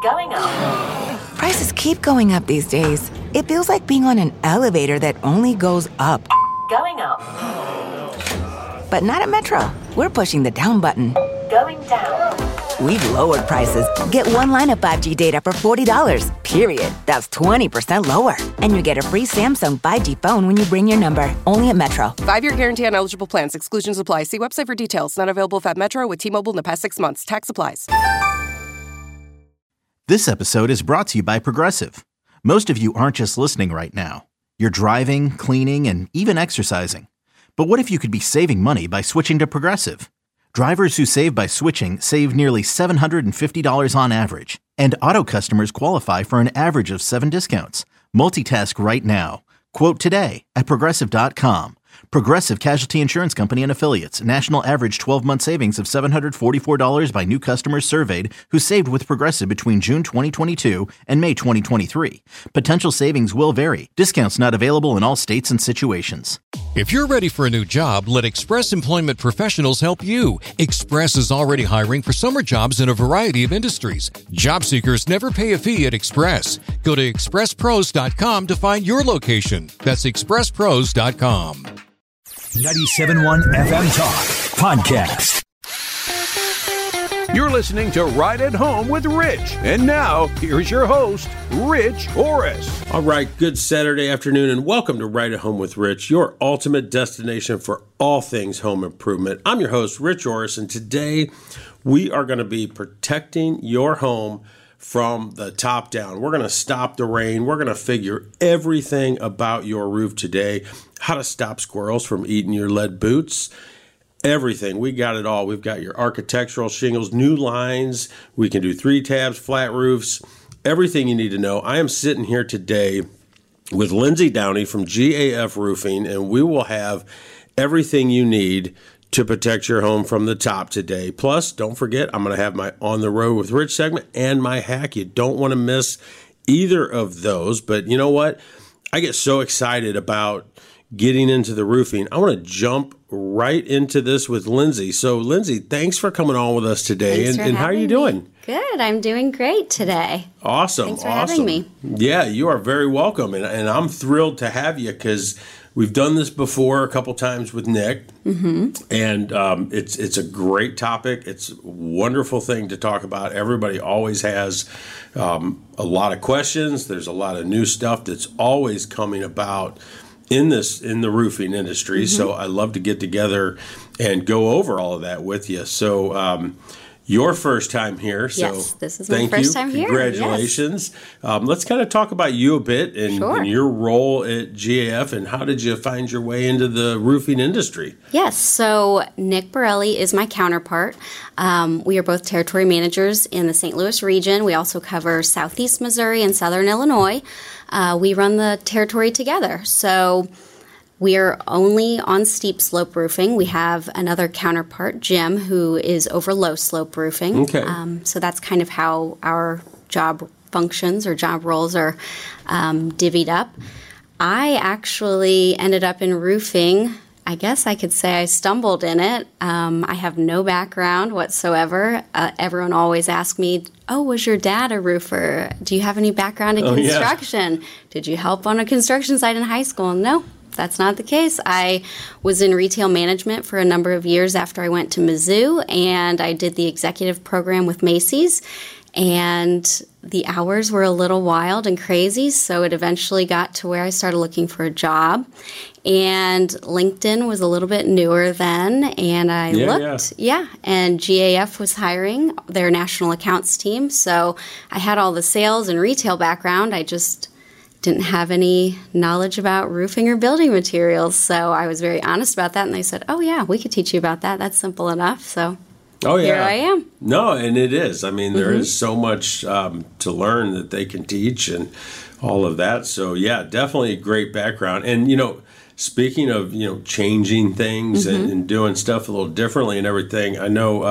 Going up. Prices keep going up these days. It feels like being on an elevator that only goes up. Going up. But not at Metro. We're pushing the down button. Going down. We've lowered prices. Get one line of 5G data for $40, period. That's 20% lower. And you get a free Samsung 5G phone when you bring your number. Only at Metro. 5-year guarantee on eligible plans. Exclusions apply. See website for details. Not available at Metro with T-Mobile in the past 6 months. Tax applies. This episode is brought to you by Progressive. Most of you aren't just listening right now. You're driving, cleaning, and even exercising. But what if you could be saving money by switching to Progressive? Drivers who save by switching save nearly $750 on average. And auto customers qualify for an average of 7 discounts. Multitask right now. Quote today at Progressive.com. Progressive Casualty Insurance Company and Affiliates. National average 12-month savings of $744 by new customers surveyed who saved with Progressive between June 2022 and May 2023. Potential savings will vary. Discounts not available in all states and situations. If you're ready for a new job, let Express Employment Professionals help you. Express is already hiring for summer jobs in a variety of industries. Job seekers never pay a fee at Express. Go to expresspros.com to find your location. That's expresspros.com. 97.1 FM Talk Podcast. You're listening to Right at Home with Rich. And now, here's your host, Rich Horace. All right, good Saturday afternoon, and welcome to Right at Home with Rich, your ultimate destination for all things home improvement. I'm your host, Rich Horace, and today we are going to be protecting your home from the top down. We're going to stop the rain. We're going to figure everything about your roof today. How to stop squirrels from eating your lead boots. Everything. We got it all. We've got your architectural shingles, new lines. We can do 3 tabs, flat roofs, everything you need to know. I am sitting here today with Lindsay Downey from GAF Roofing, and we will have everything you need to protect your home from the top today. Plus, don't forget, I'm going to have my On the Road with Rich segment and my hack. You don't want to miss either of those. But you know what? I get so excited about getting into the roofing. I want to jump right into this with Lindsay. So, Lindsay, thanks for coming on with us today. And how are you doing? Good. I'm doing great today. Awesome. Thanks for having me. Yeah, you are very welcome. And I'm thrilled to have you because we've done this before a couple times with Nick. Mm-hmm. And it's a great topic. It's a wonderful thing to talk about. Everybody always has a lot of questions. There's a lot of new stuff that's always coming about in the roofing industry. Mm-hmm. So I love to get together and go over all of that with you. So your first time here. So yes, this is my first time here. Congratulations. Yes. Let's kind of talk about you a bit and your role at GAF and how did you find your way into the roofing industry? Yes, so Nick Borelli is my counterpart. We are both territory managers in the St. Louis region. We also cover Southeast Missouri and Southern Illinois. We run the territory together. So we are only on steep slope roofing. We have another counterpart, Jim, who is over low slope roofing. Okay. So that's kind of how our job functions or job roles are divvied up. I actually ended up in roofing. I guess I could say I stumbled in it. I have no background whatsoever. Everyone always asks me, oh, was your dad a roofer? Do you have any background in construction? Yeah. Did you help on a construction site in high school? No. That's not the case. I was in retail management for a number of years after I went to Mizzou, and I did the executive program with Macy's, and the hours were a little wild and crazy, so it eventually got to where I started looking for a job, and LinkedIn was a little bit newer then, and I looked, and GAF was hiring their national accounts team, so I had all the sales and retail background. I just didn't have any knowledge about roofing or building materials. So I was very honest about that. And they said, oh, yeah, we could teach you about that. That's simple enough. So here I am. No, and it is. I mean, there is so much to learn that they can teach and all of that. So, yeah, definitely a great background. And, speaking of, changing things and doing stuff a little differently and everything, I know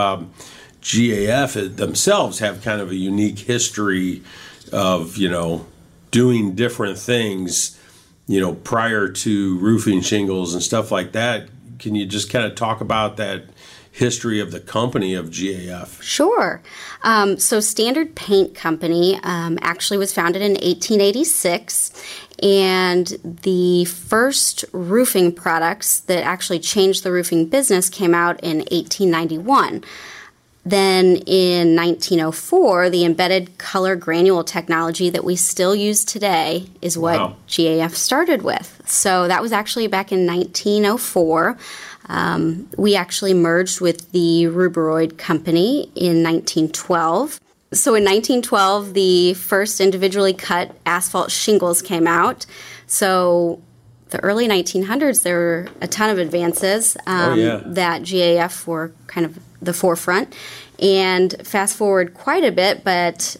GAF themselves have kind of a unique history of, doing different things, prior to roofing shingles and stuff like that. Can you just kind of talk about that history of the company of GAF? Sure. So Standard Paint Company actually was founded in 1886, and the first roofing products that actually changed the roofing business came out in 1891. Then in 1904, the embedded color granule technology that we still use today is what GAF started with. So that was actually back in 1904. We actually merged with the Ruboroid Company in 1912. So in 1912, the first individually cut asphalt shingles came out. So the early 1900s, there were a ton of advances that GAF were kind of the forefront. And fast forward quite a bit, but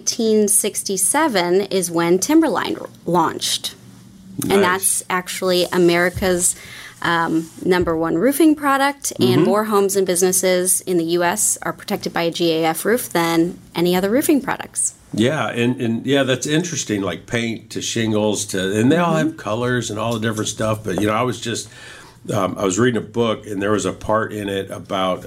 1967 is when Timberline launched. Nice. And that's actually America's #1 roofing product, and more homes and businesses in the U.S. are protected by a GAF roof than any other roofing products. Yeah, and that's interesting, like paint to shingles and they all have colors and all the different stuff. But, I was just, I was reading a book, and there was a part in it about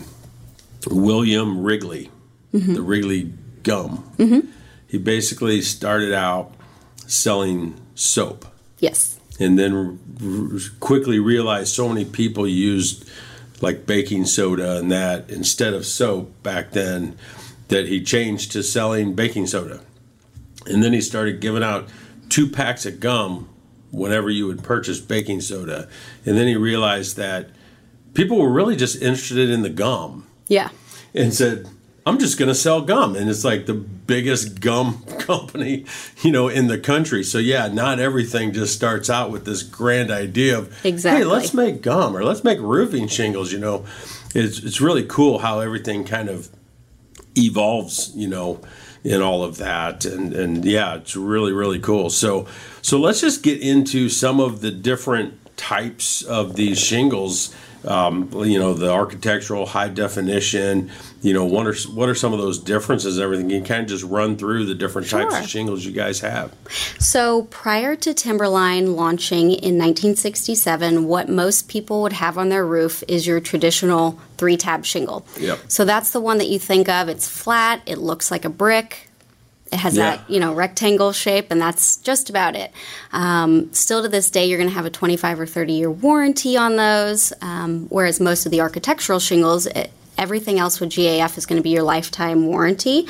William Wrigley, the Wrigley gum. He basically started out selling soap. Yes. And then quickly realized so many people used like baking soda and that instead of soap back then, that he changed to selling baking soda. And then he started giving out 2 packs of gum whenever you would purchase baking soda. And then he realized that people were really just interested in the gum. Yeah. And said, I'm just going to sell gum. And it's like the biggest gum company, in the country. So, not everything just starts out with this grand idea of, hey, let's make gum or let's make roofing shingles, It's really cool how everything kind of evolves, in all of that. And it's really, really cool. So let's just get into some of the different types of these shingles. The architectural, high definition, what are some of those differences and everything? You can kind of just run through the different types of shingles you guys have. So prior to Timberline launching in 1967, what most people would have on their roof is your traditional 3-tab shingle. Yep. So that's the one that you think of. It's flat. It looks like a brick. It has that, rectangle shape, and that's just about it. Still to this day, you're going to have a 25 or 30-year warranty on those, whereas most of the architectural shingles, everything else with GAF is going to be your lifetime warranty.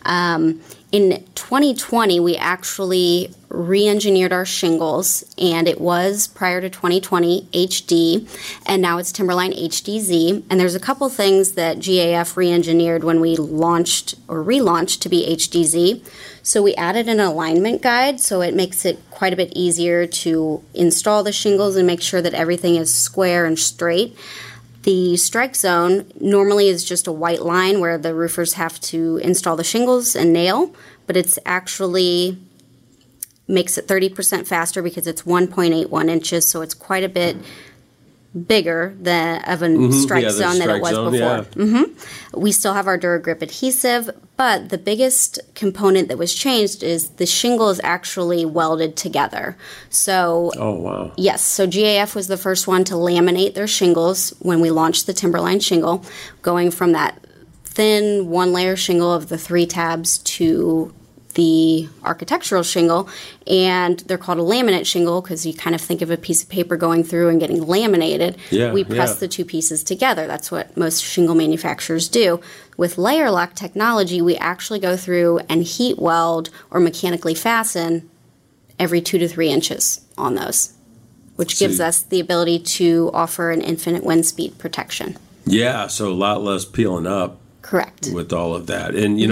In 2020, we actually re-engineered our shingles, and it was, prior to 2020, HD, and now it's Timberline HDZ. And there's a couple things that GAF re-engineered when we launched or relaunched to be HDZ. So we added an alignment guide, so it makes it quite a bit easier to install the shingles and make sure that everything is square and straight. The strike zone normally is just a white line where the roofers have to install the shingles and nail, but it's actually makes it 30% faster because it's 1.81 inches, so it's quite a bit bigger of a strike zone than it was before. We still have our DuraGrip adhesive, but the biggest component that was changed is the shingle is actually welded together. So, yes, so GAF was the first one to laminate their shingles when we launched the Timberline shingle, going from that thin 1-layer shingle of the 3 tabs to the architectural shingle, and they're called a laminate shingle because you kind of think of a piece of paper going through and getting laminated. We press the 2 pieces together. That's what most shingle manufacturers do. With layer lock technology, we actually go through and heat weld or mechanically fasten every 2 to 3 inches on those, which gives us the ability to offer an infinite wind speed protection. Yeah, so a lot less peeling up. Correct. With all of that. And,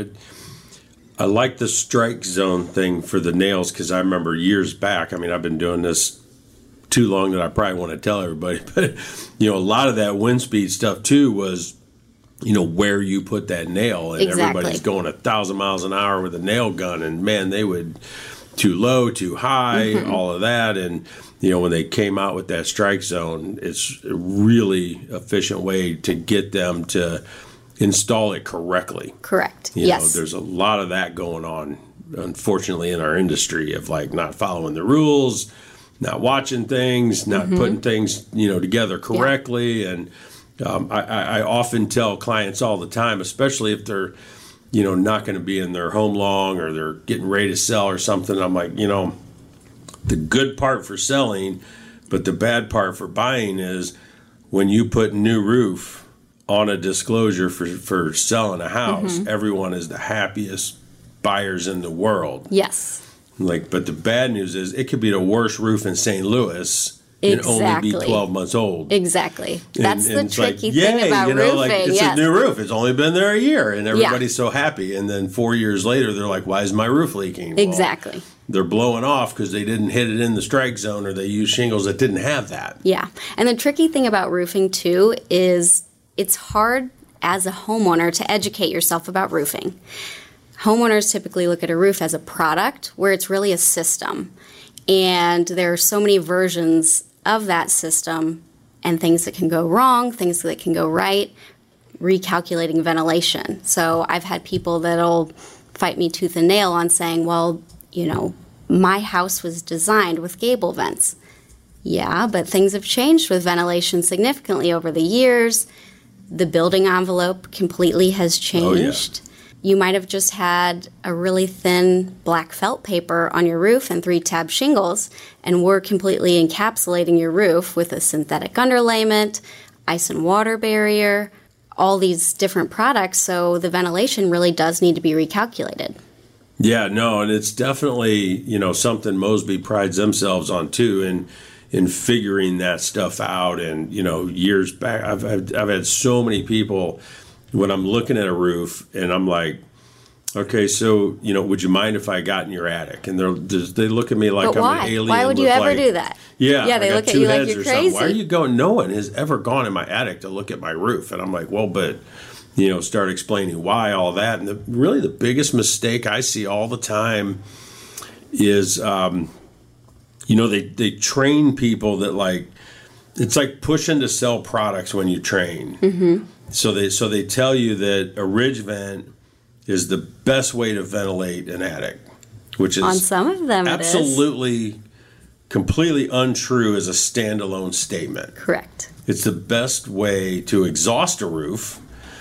I like the strike zone thing for the nails because I remember years back, I've been doing this too long that I probably want to tell everybody, but, a lot of that wind speed stuff too was, where you put that nail, and everybody's going 1,000 miles an hour with a nail gun, and man, they would too low, too high, all of that. And, when they came out with that strike zone, it's a really efficient way to get them to install it correctly. Correct. There's a lot of that going on, unfortunately, in our industry of not following the rules, not watching things, not putting things, together correctly. And, I often tell clients all the time, especially if they're, not going to be in their home long or they're getting ready to sell or something. I'm like, the good part for selling, but the bad part for buying is when you put new roof on a disclosure for selling a house, everyone is the happiest buyers in the world. Yes. But the bad news is it could be the worst roof in St. Louis and only be 12 months old. Exactly. That's the tricky thing about roofing. It's a new roof. It's only been there a year, and everybody's so happy. And then 4 years later, they're like, why is my roof leaking? Exactly. Well, they're blowing off because they didn't hit it in the strike zone, or they used shingles that didn't have that. Yeah. And the tricky thing about roofing, too, is it's hard as a homeowner to educate yourself about roofing. Homeowners typically look at a roof as a product where it's really a system. And there are so many versions of that system and things that can go wrong, things that can go right, recalculating ventilation. So I've had people that'll fight me tooth and nail on saying, well, my house was designed with gable vents. Yeah, but things have changed with ventilation significantly over the years. The building envelope completely has changed. Oh, yeah. You might have just had a really thin black felt paper on your roof and 3-tab shingles, and we're completely encapsulating your roof with a synthetic underlayment, ice and water barrier, all these different products, so the ventilation really does need to be recalculated. Yeah, no, and it's definitely, something Mosby prides themselves on too, in figuring that stuff out. And, years back, I've had so many people when I'm looking at a roof and I'm like, okay, so, would you mind if I got in your attic? And they look at me like but I'm an alien. Why would you ever do that? Yeah, they look at you like you're crazy. Why are you going? No one has ever gone in my attic to look at my roof. And I'm like, well, but, start explaining why, all that. And really the biggest mistake I see all the time is, they train people that it's like pushing to sell products when you train. Mm-hmm. So they tell you that a ridge vent is the best way to ventilate an attic, which is on some of them absolutely completely untrue as a standalone statement. Correct. It's the best way to exhaust a roof.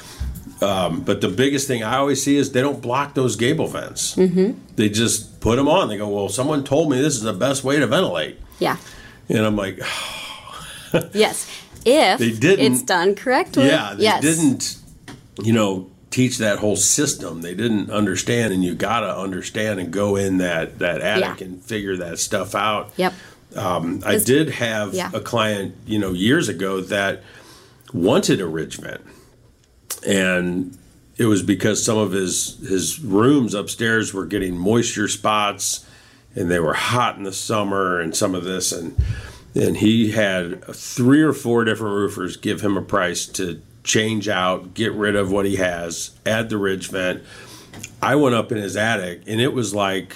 But the biggest thing I always see is they don't block those gable vents. Mm-hmm. They just put them on. They go, well, someone told me this is the best way to ventilate. Yeah. And I'm like, yes. If it's done correctly. Yeah, they didn't, teach that whole system. They didn't understand, and you got to understand and go in that attic and figure that stuff out. Yep. I did have a client, years ago that wanted a ridge vent, and it was because some of his rooms upstairs were getting moisture spots, and they were hot in the summer, and some of this, and he had 3 or 4 different roofers give him a price to change out, get rid of what he has, add the ridge vent. I went up in his attic, and it was like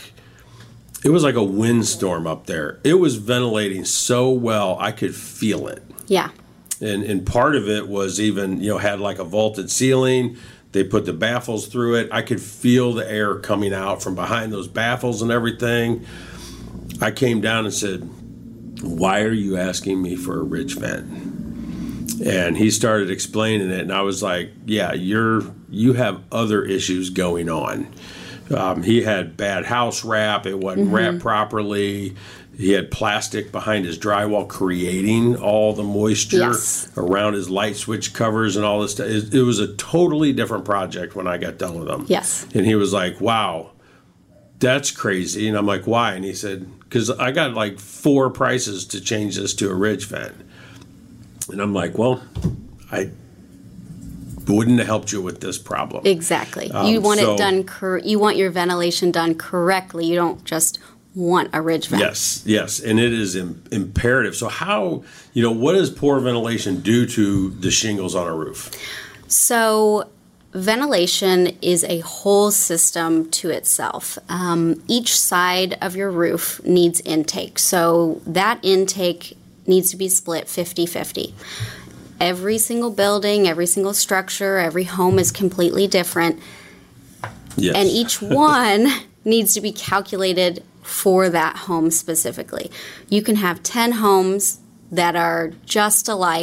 a windstorm up there. It was ventilating so well, I could feel it. Yeah. And part of it was even, had like a vaulted ceiling. They put the baffles through it. I could feel the air coming out from behind those baffles and everything. I came down and said, why are you asking me for a ridge vent? And he started explaining it, and I was like, yeah, you have other issues going on. He had bad house wrap. It wasn't wrapped properly. He had plastic behind his drywall creating all the moisture around his light switch covers and all this stuff. It was a totally different project when I got done with him. Yes. And he was like, wow, that's crazy. And I'm like, why? And he said, because I got 4 prices to change this to a ridge vent. And I'm like, well, I wouldn't have helped you with this problem. Exactly. You want it done. You want your ventilation done correctly. You don't just want a ridge vent. Yes, and it is imperative. So how, what does poor ventilation do to the shingles on a roof? So ventilation is a whole system to itself. Each side of your roof needs intake. So that intake needs to be split 50-50. Every single building, every single structure, every home is completely different. Yes. And each one needs to be calculated for that home specifically. You can have 10 homes that are just alike,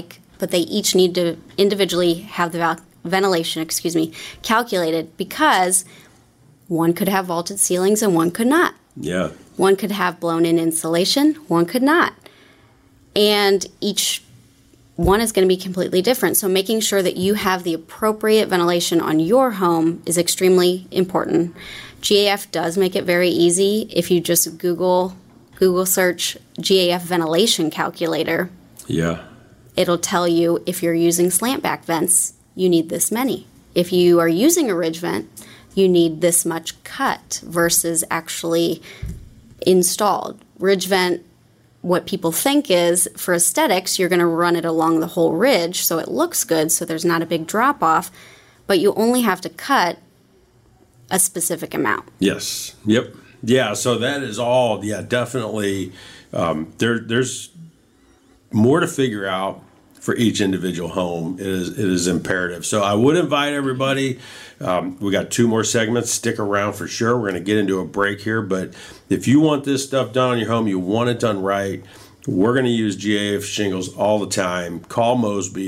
but they each need to individually have the ventilation, calculated, because one could have vaulted ceilings and one could not. Yeah. One could have blown-in insulation, one could not. And each one is going to be completely different. So making sure that you have the appropriate ventilation on your home is extremely important. GAF does make it very easy. If you just Google search GAF ventilation calculator, it'll tell you if you're using slant back vents, you need this many. If you are using a ridge vent, you need this much cut versus actually installed. Ridge vent, what people think is, for aesthetics, you're going to run it along the whole ridge so it looks good, so there's not a big drop off, but you only have to cut a specific amount. Yes. Yep. Yeah, so that is all, definitely. There's more to figure out for each individual home. It is imperative. So I would invite everybody. We got 2 more segments. Stick around for sure. We're going to get into a break here. But if you want this stuff done on your home, you want it done right, we're going to use GAF shingles all the time. Call Mosby,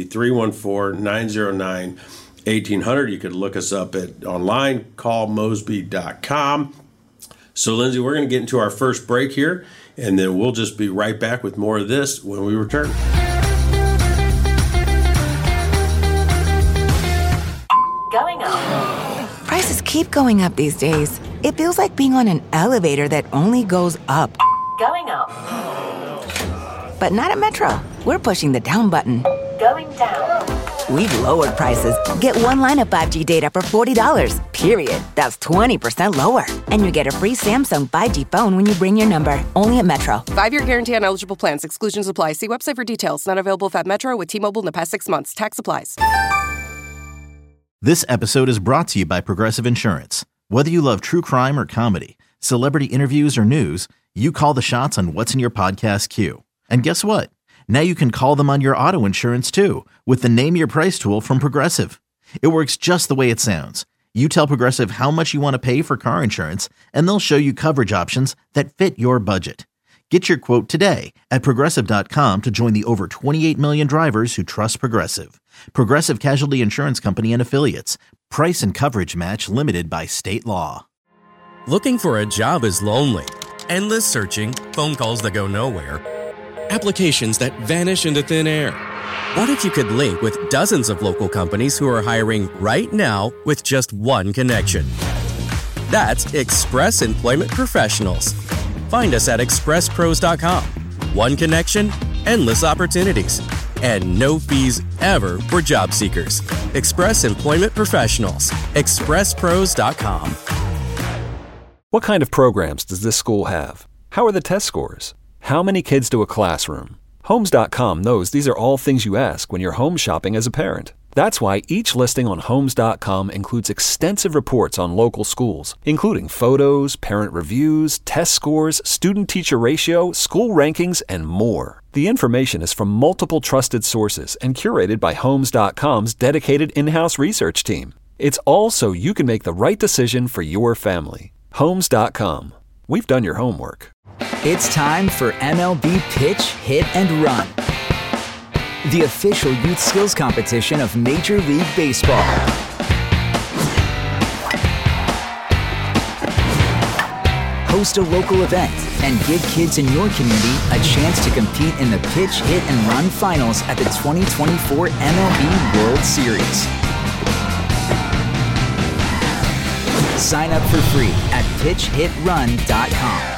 314-909-1800. You could look us up online, callmosby.com. So, Lindsay, we're going to get into our first break here, and then we'll just be right back with more of this when we return. Going up. Prices keep going up these days. It feels like being on an elevator that only goes up. Going up. But not at Metro. We're pushing the down button. Going down. We've lowered prices. Get one line of 5G data for $40, period. That's 20% lower. And you get a free Samsung 5G phone when you bring your number. Only at Metro. 5-year guarantee on eligible plans. Exclusions apply. See website for details. Not available at Metro with T-Mobile in the past 6 months. Tax applies. This episode is brought to you by Progressive Insurance. Whether you love true crime or comedy, celebrity interviews or news, you call the shots on what's in your podcast queue. And guess what? Now you can call them on your auto insurance too with the Name Your Price tool from Progressive. It works just the way it sounds. You tell Progressive how much you want to pay for car insurance, and they'll show you coverage options that fit your budget. Get your quote today at Progressive.com to join the over 28 million drivers who trust Progressive. Progressive Casualty Insurance Company and Affiliates. Price and coverage match limited by state law. Looking for a job is lonely. Endless searching, phone calls that go nowhere, applications that vanish into thin air. What if you could link with dozens of local companies who are hiring right now with just one connection? That's Express Employment Professionals. Find us at expresspros.com. One connection, endless opportunities, and no fees ever for job seekers. Express Employment Professionals. expresspros.com. What kind of programs does this school have? How are the test scores? How many kids do a classroom? Homes.com knows these are all things you ask when you're home shopping as a parent. That's why each listing on Homes.com includes extensive reports on local schools, including photos, parent reviews, test scores, student-teacher ratio, school rankings, and more. The information is from multiple trusted sources and curated by Homes.com's dedicated in-house research team. It's all so you can make the right decision for your family. Homes.com. We've done your homework. It's time for MLB Pitch, Hit, and Run, the official youth skills competition of Major League Baseball. Host a local event and give kids in your community a chance to compete in the Pitch, Hit, and Run finals at the 2024 MLB World Series. Sign up for free at pitchhitrun.com.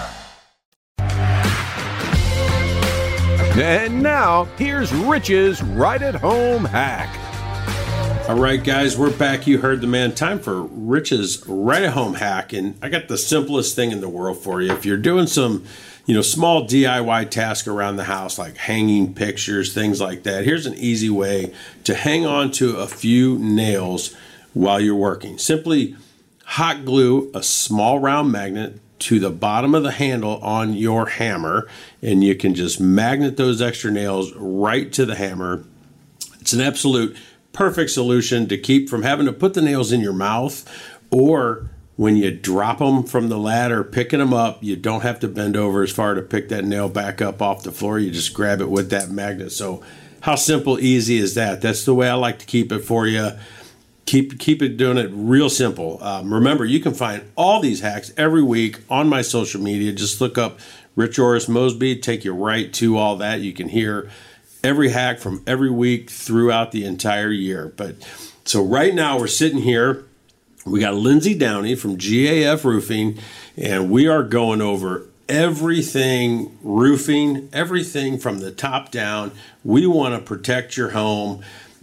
And now, here's Rich's Right-at-Home Hack. All right, guys, we're back. You heard the man. Time for Rich's Right-at-Home Hack. And I got the simplest thing in the world for you. If you're doing some, small DIY task around the house, like hanging pictures, things like that, here's an easy way to hang on to a few nails while you're working. Simply hot glue a small round magnet to the bottom of the handle on your hammer, and you can just magnet those extra nails right to the hammer. It's an absolute perfect solution to keep from having to put the nails in your mouth, or when you drop them from the ladder, picking them up, you don't have to bend over as far to pick that nail back up off the floor. You just grab it with that magnet. So how simple, easy is that? That's the way I like to keep it for you. Keep it doing it real simple. Remember, you can find all these hacks every week on my social media. Just look up Rich Orris Mosby, take you right to all that. You can hear every hack from every week throughout the entire year. But so right now we're sitting here. We got Lindsay Downey from GAF Roofing, and we are going over everything roofing, everything from the top down. We want to protect your home.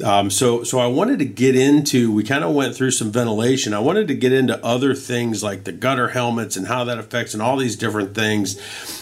So I wanted to get into, we kind of went through some ventilation. I wanted to get into other things like the gutter helmets and how that affects and all these different things.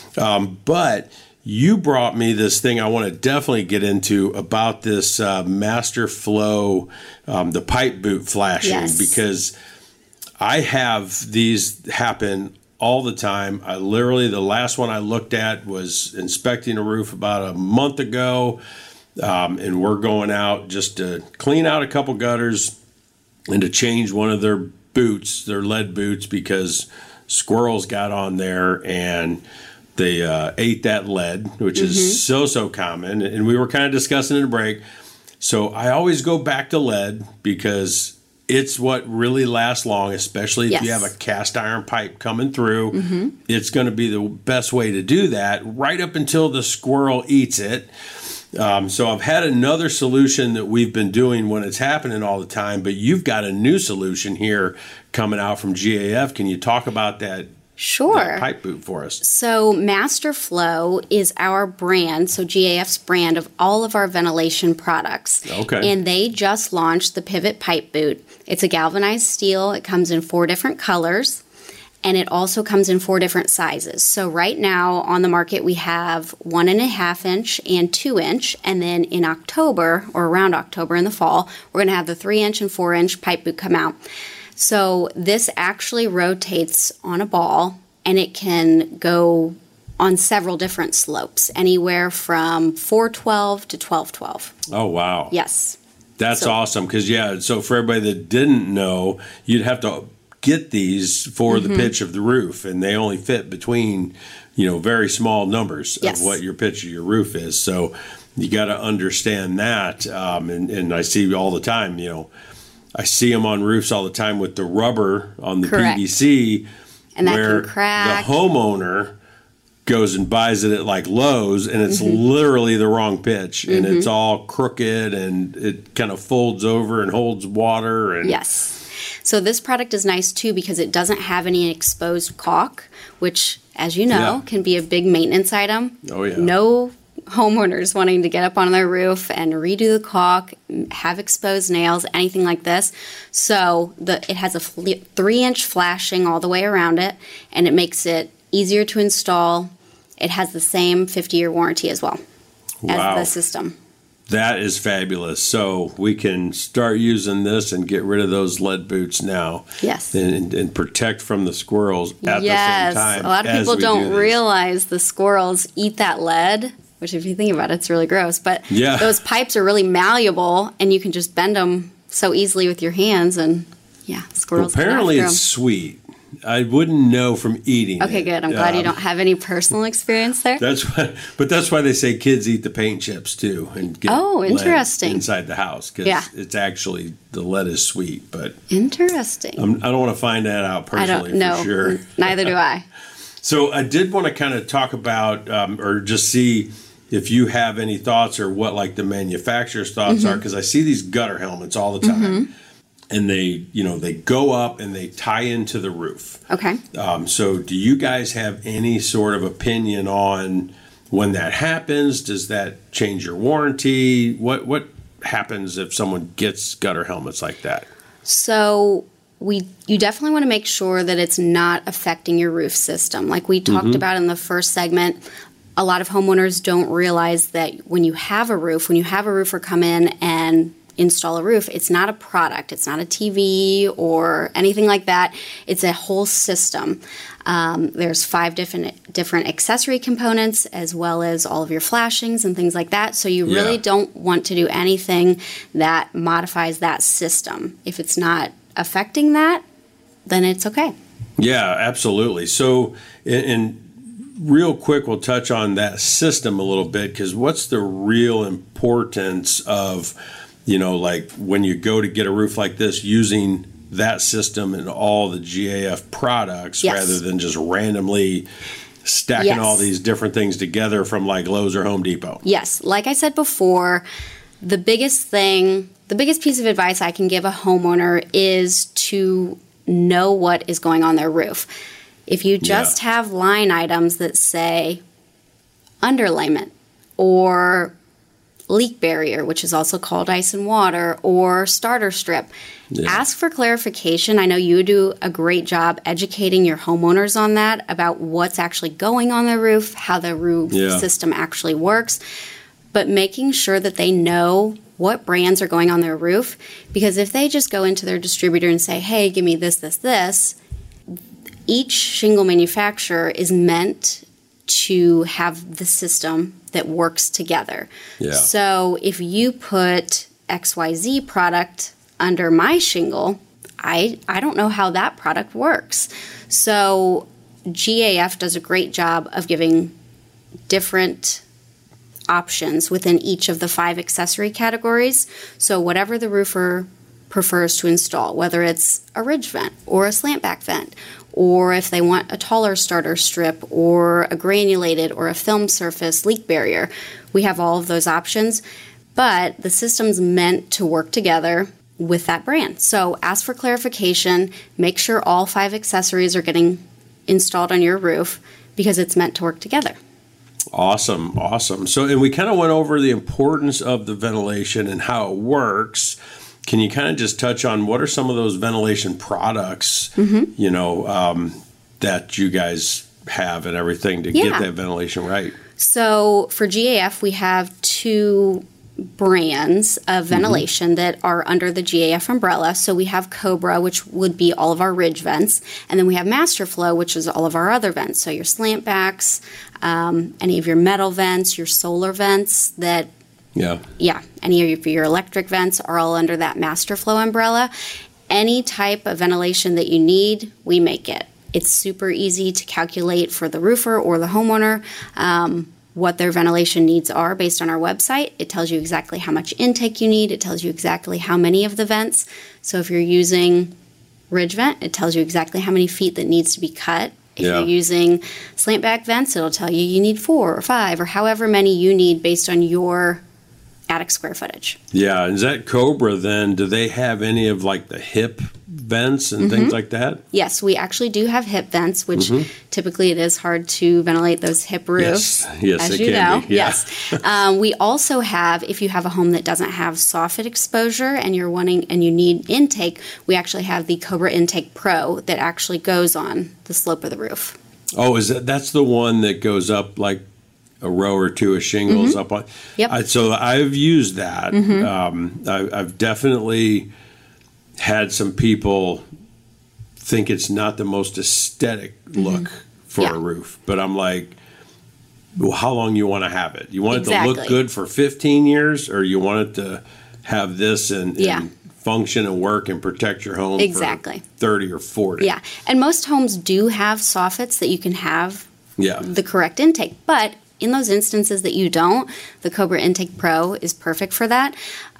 But you brought me this thing I want to definitely get into about this Master Flow, the pipe boot flashing, because I have these happen all the time. The last one I looked at was inspecting a roof about a month ago. And we're going out just to clean out a couple gutters and to change one of their boots, their lead boots, because squirrels got on there and they ate that lead, which is so common. And we were kind of discussing in a break. So I always go back to lead because it's what really lasts long, especially if you have a cast iron pipe coming through. It's going to be the best way to do that right up until the squirrel eats it. So I've had another solution that we've been doing when it's happening all the time, but you've got a new solution here coming out from GAF. Can you talk about that? Sure. That pipe boot for us. So Master Flow is our brand, so GAF's brand of all of our ventilation products. Okay. And they just launched the Pivot Pipe Boot. It's a galvanized steel. It comes in 4 different colors. And it also comes in 4 different sizes. So right now on the market we have 1.5 inch and 2 inch. And then in October, or around October in the fall, we're going to have the 3 inch and 4 inch pipe boot come out. So this actually rotates on a ball, and it can go on several different slopes, anywhere from 412 to 1212. Oh, wow. Yes. That's awesome. Because, so for everybody that didn't know, you'd have to get these for the pitch of the roof, and they only fit between, very small numbers of what your pitch of your roof is. So you got to understand that. And I see all the time, I see them on roofs all the time with the rubber on the PVC, and that where can crack. The homeowner goes and buys it at like Lowe's, and it's literally the wrong pitch, and it's all crooked, and it kind of folds over and holds water. And So this product is nice too because it doesn't have any exposed caulk, which, as you know, can be a big maintenance item. Oh, yeah. No homeowners wanting to get up on their roof and redo the caulk, have exposed nails, anything like this. So it has a 3-inch flashing all the way around it, and it makes it easier to install. It has the same 50-year warranty as well as the system. That is fabulous. So we can start using this and get rid of those lead boots now. Yes. And protect from the squirrels at the same time. A lot of people don't realize the squirrels eat that lead, which if you think about it, it's really gross. But those pipes are really malleable, and you can just bend them so easily with your hands. And squirrels. Well, apparently it's sweet. I wouldn't know from eating it. Okay, good. I'm glad you don't have any personal experience there. That's why they say kids eat the paint chips too and get interesting lead inside the house, because it's actually, the lead is sweet. But interesting. I don't want to find that out personally. For sure. Neither do I. So I did want to kind of talk about or just see if you have any thoughts or what like the manufacturer's thoughts are, because I see these gutter helmets all the time. And they go up and they tie into the roof. Okay. So do you guys have any sort of opinion on when that happens? Does that change your warranty? What happens if someone gets gutter helmets like that? So you definitely want to make sure that it's not affecting your roof system. Like we talked about in the first segment, a lot of homeowners don't realize that when you have a roofer come in and install a roof, it's not a product. It's not a TV or anything like that. It's a whole system. There's 5 different accessory components, as well as all of your flashings and things like that. So you really don't want to do anything that modifies that system. If it's not affecting that, then it's okay. Yeah, absolutely. So, and real quick, we'll touch on that system a little bit, because what's the real importance of, like when you go to get a roof like this, using that system and all the GAF products rather than just randomly stacking all these different things together from like Lowe's or Home Depot? Yes. Like I said before, the biggest piece of advice I can give a homeowner is to know what is going on their roof. If you just have line items that say underlayment or leak barrier, which is also called ice and water, or starter strip, ask for clarification. I know you do a great job educating your homeowners on that, about what's actually going on their roof, how the roof system actually works, but making sure that they know what brands are going on their roof, because if they just go into their distributor and say, hey, give me this, each shingle manufacturer is meant to have the system that works together. Yeah. So if you put XYZ product under my shingle, I don't know how that product works. So GAF does a great job of giving different options within each of the 5 accessory categories. So whatever the roofer prefers to install, whether it's a ridge vent or a slant back vent, or if they want a taller starter strip or a granulated or a film surface leak barrier, we have all of those options. But the system's meant to work together with that brand. So ask for clarification, make sure all 5 accessories are getting installed on your roof, because it's meant to work together. Awesome. So, and we kind of went over the importance of the ventilation and how it works. Can you kind of just touch on what are some of those ventilation products, that you guys have and everything to get that ventilation right? So for GAF, we have 2 brands of ventilation that are under the GAF umbrella. So we have Cobra, which would be all of our ridge vents, and then we have Masterflow, which is all of our other vents. So your slant backs, any of your metal vents, your solar vents that any of your electric vents are all under that Masterflow umbrella. Any type of ventilation that you need, we make it. It's super easy to calculate for the roofer or the homeowner what their ventilation needs are based on our website. It tells you exactly how much intake you need. It tells you exactly how many of the vents. So if you're using ridge vent, it tells you exactly how many feet that needs to be cut. If you're using slant back vents, it'll tell you need 4 or 5 or however many you need based on your attic square footage. Yeah. Is that Cobra then? Do they have any of like the hip vents and things like that? Yes, we actually do have hip vents, which typically it is hard to ventilate those hip roofs. Yes, as it you know. Be. Yeah. Yes. We also have, if you have a home that doesn't have soffit exposure and you're wanting and you need intake, we actually have the Cobra Intake Pro that actually goes on the slope of the roof. Oh, that's the one that goes up like a row or 2 of shingles up on. Yep. So I've used that. I've definitely had some people think it's not the most aesthetic look for a roof, but I'm like, well, how long you want to have it? You want it to look good for 15 years, or you want it to have this and function and work and protect your home for 30 or 40? Yeah, and most homes do have soffits that you can have the correct intake, but in those instances that you don't, the Cobra Intake Pro is perfect for that.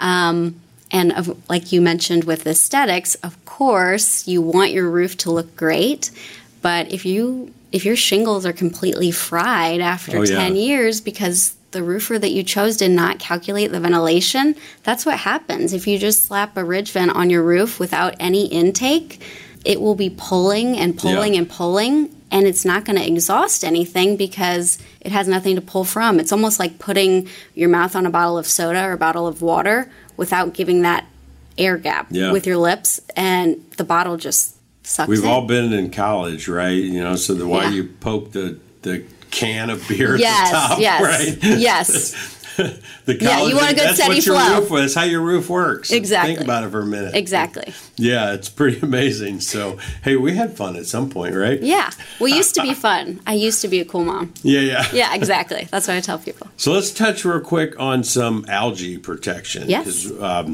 And like you mentioned with aesthetics, of course, you want your roof to look great, but if your shingles are completely fried after 10 years because the roofer that you chose did not calculate the ventilation, that's what happens. If you just slap a ridge vent on your roof without any intake, it will be pulling and pulling and pulling, and it's not going to exhaust anything because it has nothing to pull from. It's almost like putting your mouth on a bottle of soda or a bottle of water without giving that air gap with your lips, and the bottle just sucks We've in. all been in college, right? So why you poke the can of beer at the top, right? Yes. The college, you want a good steady flow. That's how your roof works. Exactly. Think about it for a minute. Exactly. Yeah, it's pretty amazing. So, hey, we had fun at some point, right? Yeah. We used to be fun. I used to be a cool mom. Yeah. Yeah, exactly. That's what I tell people. So let's touch real quick on some algae protection. Yes. Because,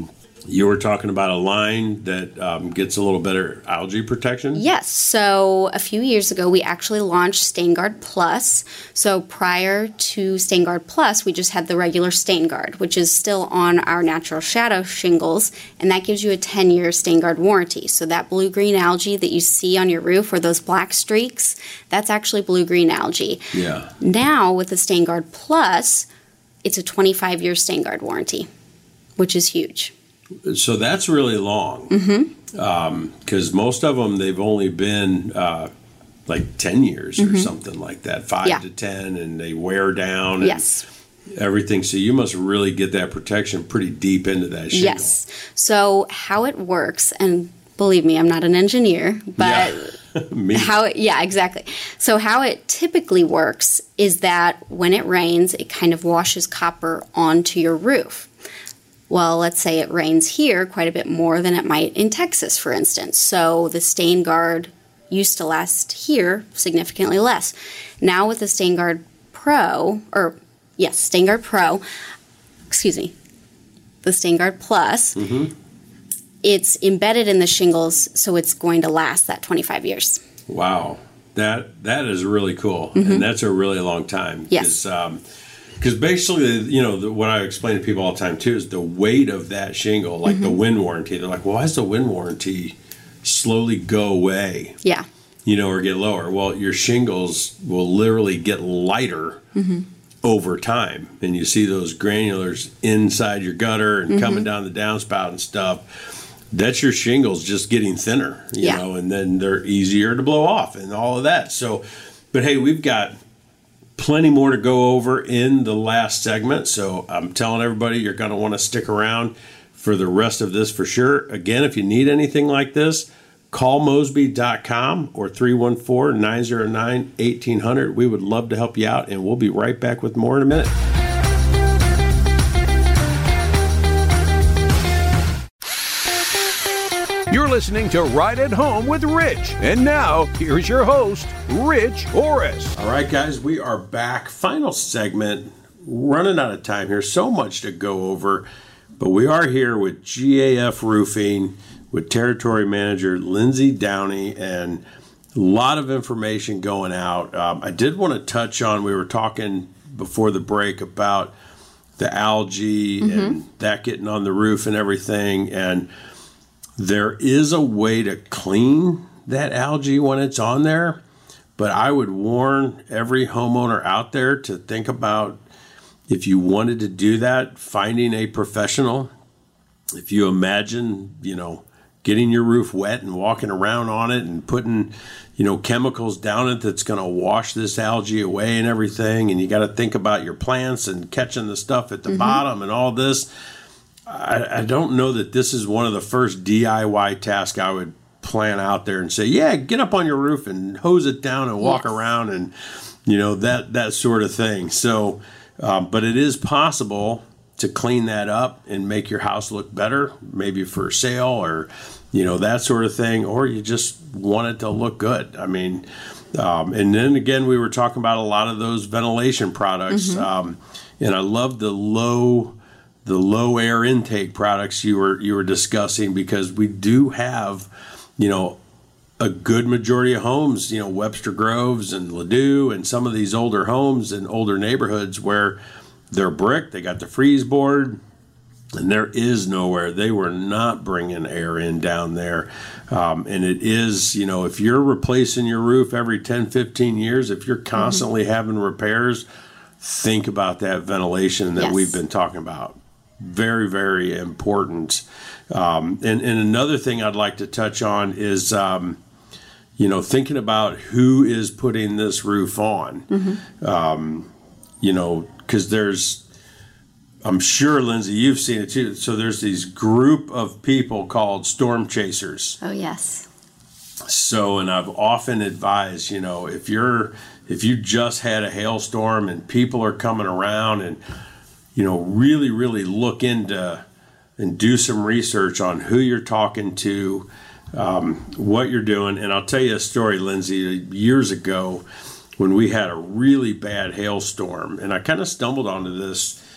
You were talking about a line that gets a little better algae protection? Yes. So a few years ago, we actually launched StainGuard Plus. So prior to StainGuard Plus, we just had the regular StainGuard, which is still on our natural shadow shingles, and that gives you a 10-year StainGuard warranty. So that blue-green algae that you see on your roof or those black streaks, that's actually blue-green algae. Yeah. Now with the StainGuard Plus, it's a 25-year StainGuard warranty, which is huge. So that's really long, because most of them, they've only been like 10 years or something like that, 5 to 10, and they wear down and everything. So you must really get that protection pretty deep into that shingle. Yes. So how it works, and believe me, I'm not an engineer, but exactly. So how it typically works is that when it rains, it kind of washes copper onto your roof. Well, let's say it rains here quite a bit more than it might in Texas, for instance. So the StainGuard used to last here significantly less. Now with the StainGuard Pro, the StainGuard Plus, it's embedded in the shingles, so it's going to last that 25 years. Wow. That is really cool, and that's a really long time. Yes. Because basically, what I explain to people all the time, too, is the weight of that shingle, like the wind warranty. They're like, well, why does the wind warranty slowly go away? Yeah. Or get lower? Well, your shingles will literally get lighter over time. And you see those granulars inside your gutter and coming down the downspout and stuff. That's your shingles just getting thinner, you know, and then they're easier to blow off and all of that. So, but hey, we've got plenty more to go over in the last segment, so I'm telling everybody you're going to want to stick around for the rest of this for sure. Again, if you need anything like this, call Mosby.com or 314-909-1800. We would love to help you out, and we'll be right back with more in a minute. You're listening to Right at Home with Rich. And now, here's your host, Rich Orris. All right, guys, we are back. Final segment. Running out of time here. So much to go over. But we are here with GAF Roofing with Territory Manager Lindsay Downey, and a lot of information going out. I did want to touch on, we were talking before the break about the algae and that getting on the roof and everything. And there is a way to clean that algae when it's on there, but I would warn every homeowner out there to think about, if you wanted to do that, finding a professional. If you imagine, getting your roof wet and walking around on it and putting, chemicals down it that's going to wash this algae away and everything, and you got to think about your plants and catching the stuff at the bottom and all this. I don't know that this is one of the first DIY tasks I would plan out there and say, yeah, get up on your roof and hose it down and walk around and, that sort of thing. So, but it is possible to clean that up and make your house look better, maybe for sale or, that sort of thing, or you just want it to look good. I mean, and then again, we were talking about a lot of those ventilation products. And I love the low air intake products you were discussing, because we do have, a good majority of homes, Webster Groves and Ladue and some of these older homes and older neighborhoods where they're brick, they got the freeze board, and there is nowhere. They were not bringing air in down there. And it is, if you're replacing your roof every 10, 15 years, if you're constantly having repairs, think about that ventilation that we've been talking about. Very, very important. And another thing I'd like to touch on is, thinking about who is putting this roof on. Because I'm sure, Lindsay, you've seen it too. So there's these group of people called storm chasers. Oh, yes. So, and I've often advised, if you just had a hailstorm and people are coming around and, really, really look into and do some research on who you're talking to, what you're doing. And I'll tell you a story, Lindsay, years ago when we had a really bad hailstorm, and I kind of stumbled onto this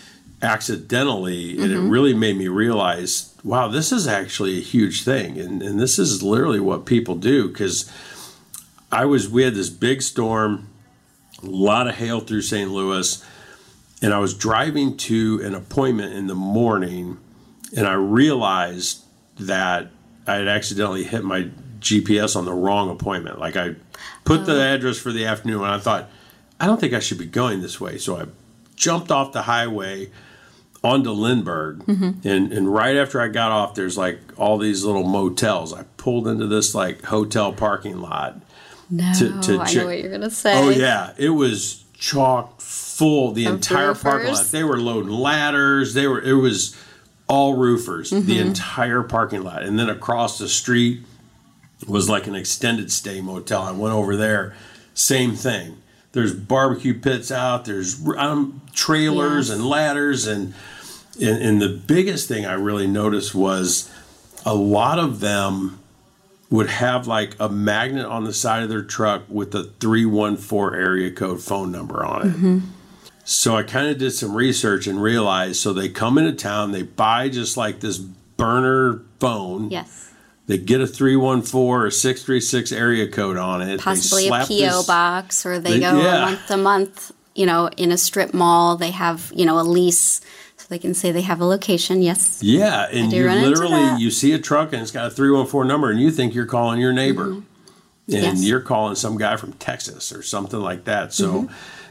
accidentally, and it really made me realize, wow, this is actually a huge thing. And this is literally what people do, because we had this big storm, a lot of hail through St. Louis, and I was driving to an appointment in the morning, and I realized that I had accidentally hit my GPS on the wrong appointment. Like, I put the address for the afternoon, and I thought, I don't think I should be going this way. So I jumped off the highway onto Lindbergh, and right after I got off, there's like all these little motels. I pulled into this like hotel parking lot. No, I know what you're going to say. Oh, yeah. It was chock full, the entire parking lot. They were loading ladders. It was all roofers, the entire parking lot. And then across the street was like an extended stay motel. I went over there, same thing. There's barbecue pits out. There's trailers and ladders. And the biggest thing I really noticed was a lot of them would have like a magnet on the side of their truck with the 314 area code phone number on it. So I kind of did some research and realized, so they come into town, they buy just like this burner phone. Yes. They get a 314 or 636 area code on it. Possibly a P.O. box, or they go month to month, in a strip mall. They have, a lease, so they can say they have a location. Yes. Yeah, and you see a truck and it's got a 314 number, and you think you're calling your neighbor. And you're calling some guy from Texas or something like that. So,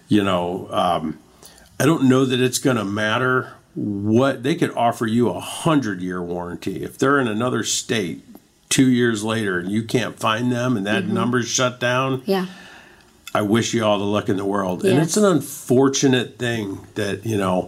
I don't know that it's going to matter what they could offer you a 100-year warranty. If they're in another state 2 years later and you can't find them and that number's shut down, I wish you all the luck in the world. And it's an unfortunate thing that,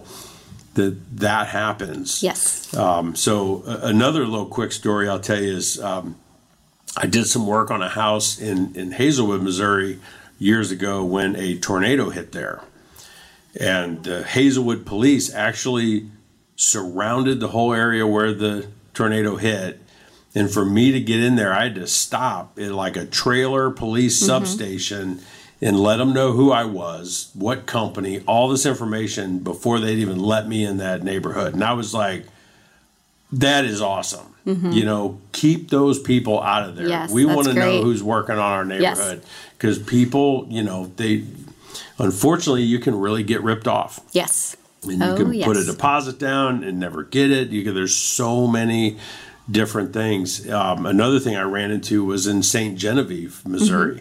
that happens. Yes. So another little quick story I'll tell you is I did some work on a house in Hazelwood, Missouri years ago when a tornado hit there. And the Hazelwood police actually surrounded the whole area where the tornado hit. And for me to get in there, I had to stop at like a trailer police substation and let them know who I was, what company, all this information before they'd even let me in that neighborhood. And I was like, that is awesome. Keep those people out of there. Yes, we want to know who's working on our neighborhood, because people, unfortunately, you can really get ripped off. Yes. And you can put a deposit down and never get it. There's so many different things. Another thing I ran into was in St. Genevieve, Missouri.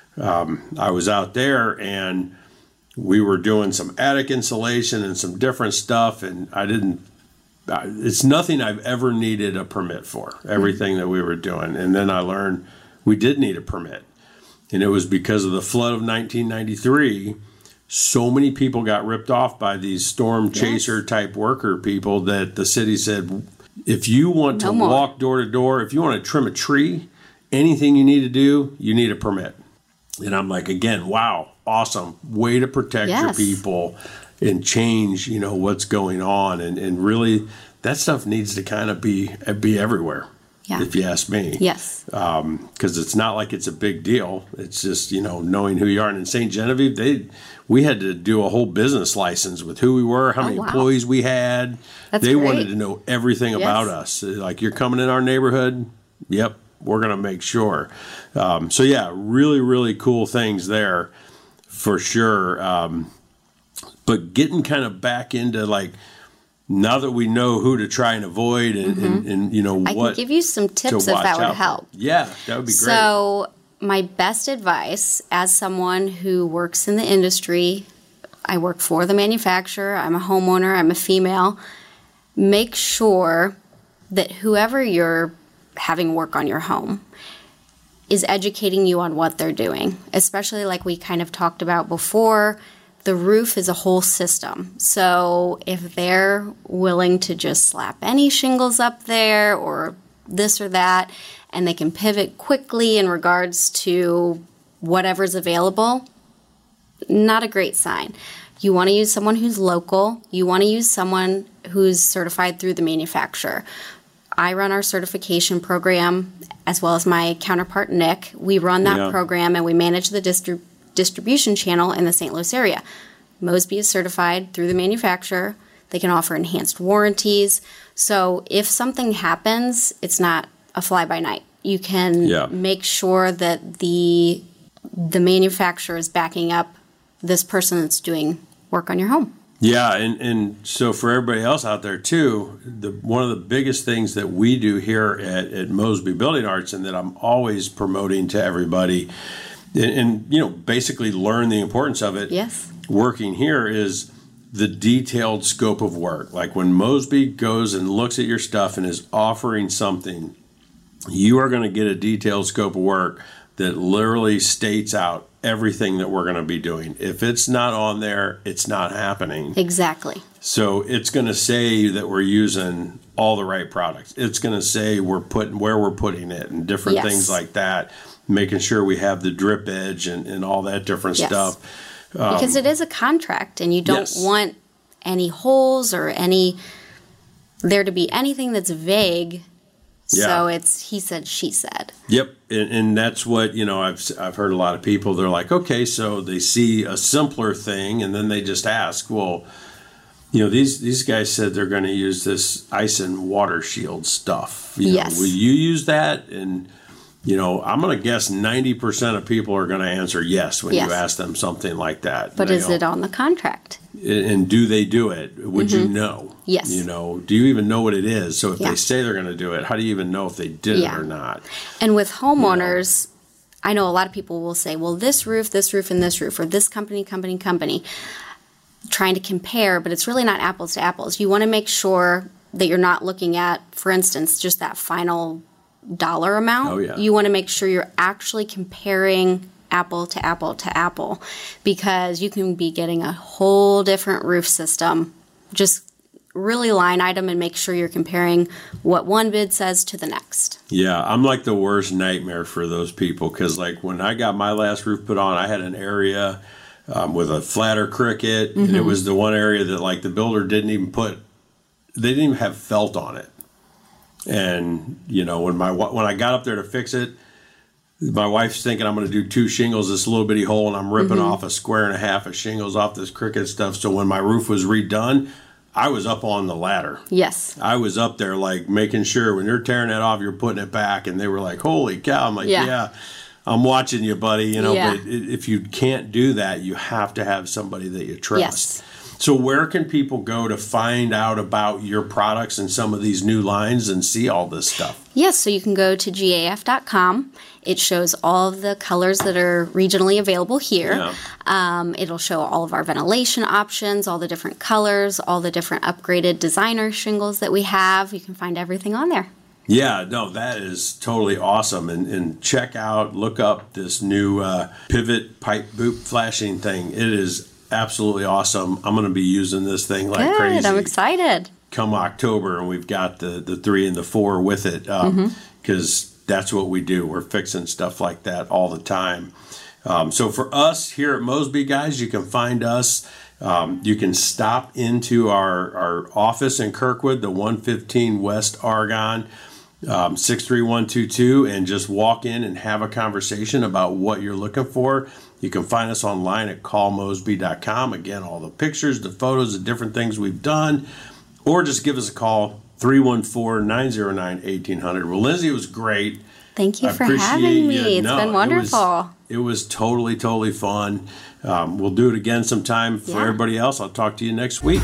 I was out there and we were doing some attic insulation and some different stuff, and it's nothing I've ever needed a permit for, everything that we were doing. And then I learned we did need a permit. And it was because of the flood of 1993. So many people got ripped off by these storm chaser type worker people that the city said, if you want to walk door to door, if you want to trim a tree, anything you need to do, you need a permit. And I'm like, again, wow, awesome way to protect your people and change, what's going on. And really, that stuff needs to kind of be everywhere. Yeah. If you ask me. Yes. Because it's not like it's a big deal. It's just, knowing who you are. And in St. Genevieve, we had to do a whole business license with who we were, how many employees we had. They wanted to know everything about us. Like, you're coming in our neighborhood? Yep, we're going to make sure. Really, really cool things there for sure. But getting kind of back into, like, now that we know who to try and avoid and what. I can give you some tips if that would help. Yeah, that would be great. So my best advice as someone who works in the industry, I work for the manufacturer, I'm a homeowner, I'm a female, make sure that whoever you're having work on your home is educating you on what they're doing, especially like we kind of talked about before. The roof is a whole system. So if they're willing to just slap any shingles up there or this or that, and they can pivot quickly in regards to whatever's available, not a great sign. You want to use someone who's local. You want to use someone who's certified through the manufacturer. I run our certification program as well as my counterpart, Nick. We run that program and we manage the distribution channel in the St. Louis area. Mosby is certified through the manufacturer. They can offer enhanced warranties. So if something happens, it's not a fly-by-night. You can make sure that the manufacturer is backing up this person that's doing work on your home. Yeah, and so for everybody else out there too, one of the biggest things that we do here at Mosby Building Arts, and that I'm always promoting to everybody, and basically learn the importance of it. Yes. Working here is the detailed scope of work. Like when Mosby goes and looks at your stuff and is offering something, you are going to get a detailed scope of work that literally states out everything that we're going to be doing. If it's not on there, it's not happening. Exactly. So it's going to say that we're using all the right products. It's going to say where we're putting it and different things like that, making sure we have the drip edge and all that different stuff. Because it is a contract, and you don't want any holes or there to be anything that's vague. So it's he said, she said. Yep, and that's what I've heard a lot of people. They're like, okay, so they see a simpler thing, and then they just ask, well, these guys said they're going to use this ice and water shield stuff. Will you use that? And I'm going to guess 90% of people are going to answer yes when you ask them something like that. But is it on the contract? And do they do it? Would you know? Yes. Do you even know what it is? So if they say they're going to do it, how do you even know if they did it or not? And with homeowners, I know a lot of people will say, well, this roof, and this roof, or this company, trying to compare, but it's really not apples to apples. You want to make sure that you're not looking at, for instance, just that final dollar amount. Oh, yeah. You want to make sure you're actually comparing apple to apple to apple, because you can be getting a whole different roof system. Just really line item and make sure you're comparing what one bid says to the next. Yeah, I'm like the worst nightmare for those people, because like when I got my last roof put on, I had an area with a flatter cricket, and it was the one area that like the builder didn't even have felt on it. And when I got up there to fix it, my wife's thinking I'm going to do 2 shingles, this little bitty hole, and I'm ripping off a square and a half of shingles off this cricket stuff. So when my roof was redone, I was up on the ladder. Yes. I was up there like making sure when you're tearing that off, you're putting it back. And they were like, holy cow. I'm like, yeah I'm watching you, buddy. But if you can't do that, you have to have somebody that you trust. Yes. So where can people go to find out about your products and some of these new lines and see all this stuff? Yes, so you can go to gaf.com. It shows all of the colors that are regionally available here. Yeah. It'll show all of our ventilation options, all the different colors, all the different upgraded designer shingles that we have. You can find everything on there. Yeah, no, that is totally awesome. And look up this new pivot pipe boop flashing thing. It is absolutely awesome. I'm going to be using this thing like crazy. I'm excited. Come October, and we've got the 3 and the 4 with it, because that's what we do. We're fixing stuff like that all the time. So for us here at Mosby, guys, you can find us. You can stop into our office in Kirkwood, the 115 West Argonne, 63122, and just walk in and have a conversation about what you're looking for. You can find us online at callmosby.com. Again, all the pictures, the photos, the different things we've done. Or just give us a call, 314-909-1800. Well, Lindsay, it was great. Thank you for having me. It's been wonderful. It was totally, totally fun. We'll do it again sometime. For everybody else, I'll talk to you next week.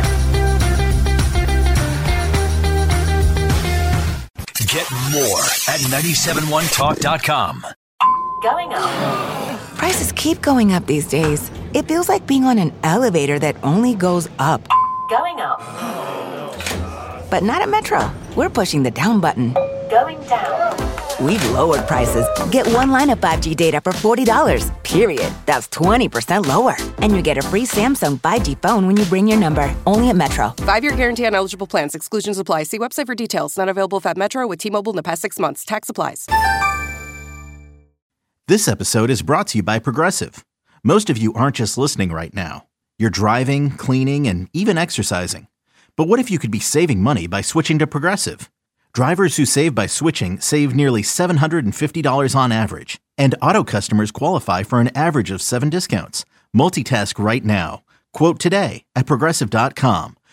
Get more at 971talk.com. Going up. Prices keep going up these days. It feels like being on an elevator that only goes up. Going up. But not at Metro. We're pushing the down button. Going down. We've lowered prices. Get one line of 5G data for $40, period. That's 20% lower. And you get a free Samsung 5G phone when you bring your number. Only at Metro. 5-year guarantee on eligible plans. Exclusions apply. See website for details. Not available at Metro with T-Mobile in the past 6 months. Tax applies. This episode is brought to you by Progressive. Most of you aren't just listening right now. You're driving, cleaning, and even exercising. But what if you could be saving money by switching to Progressive? Drivers who save by switching save nearly $750 on average. And auto customers qualify for an average of 7 discounts. Multitask right now. Quote today at Progressive.com.